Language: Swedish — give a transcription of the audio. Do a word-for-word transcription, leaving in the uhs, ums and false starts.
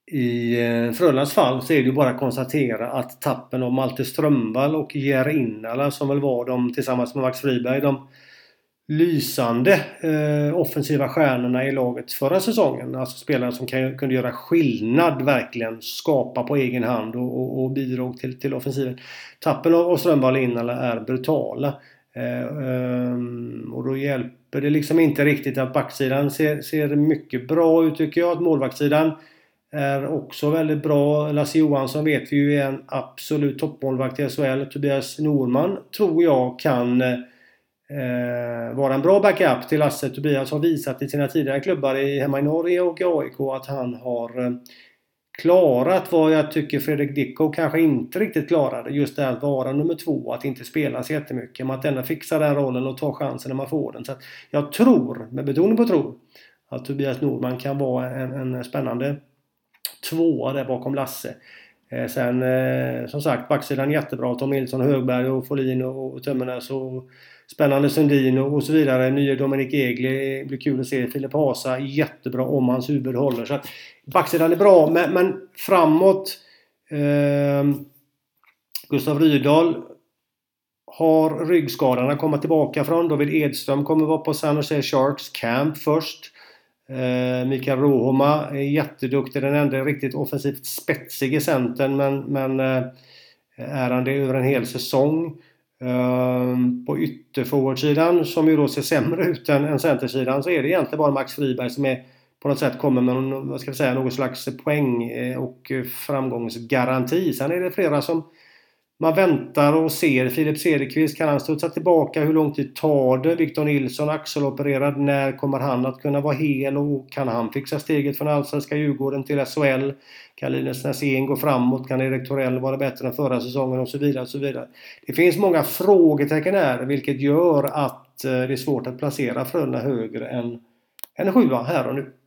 i eh, Frölundas fall så är det ju bara att konstatera att tappen av Malte Strömvall och Jerry Innala, som väl var de tillsammans med Max Friberg, de lysande eh, offensiva stjärnorna i laget förra säsongen. Alltså spelare som kan, kunde göra skillnad, verkligen skapa på egen hand och, och, och bidrog till, till offensiven. Tappen av Strömvall och Innala är brutala. Eh, eh, och då hjälper det liksom inte riktigt att backsidan ser, ser mycket bra ut, tycker jag. Att målvaktssidan är också väldigt bra. Lasse Johansson vet vi ju är en absolut toppmålvakt i S H L. Tobias Norman tror jag kan eh, vara en bra backup till Lasse. Tobias har visat i sina tidigare klubbar i, hemma i Norge och i A I K att han har eh, klarat vad jag tycker Fredrik Dicko kanske inte riktigt klarade. Just det att vara nummer två, att inte spela så jättemycket, men att ändå fixa den rollen och ta chansen när man får den. Så att jag tror, med betoning på tror, att Tobias Norman kan vara en, en spännande tvåa där bakom Lasse. Eh, sen eh, som sagt, backsidan jättebra. Tom Nilsson, Högberg och Folin och, och Tömmernes och spännande Sundin och, och så vidare. Nya Dominik Egli, blir kul att se. Filip Hasa, jättebra om hans huvud håller. Så att backsidan är bra, men, men framåt eh, Gustav Rydahl har ryggskadorna kommit tillbaka från. David Edström kommer vara på San Jose Sharks camp först. Eh, Mikael Rohoma är jätteduktig, den enda riktigt offensivt spetsige centern, men, men eh, är han det över en hel säsong. Eh, på ytterforwardsidan, som ju då ser sämre ut än, än centersidan, så är det egentligen bara Max Friberg som är på något sätt kommer med någon, vad ska jag säga, någon slags poäng och framgångsgaranti. Sen är det flera som man väntar och ser. Filip Cederqvist, kan han studsa tillbaka? Hur lång tid tar det? Victor Nilsson, axelopererad. När kommer han att kunna vara hel? Och kan han fixa steget från allsvenska Djurgården till S H L? Kan Linus Näsén gå framåt? Kan Erik Torell vara bättre än förra säsongen? Och så vidare, och så vidare. Det finns många frågetecken här, vilket gör att det är svårt att placera Frölunda högre än en sjua här och nu.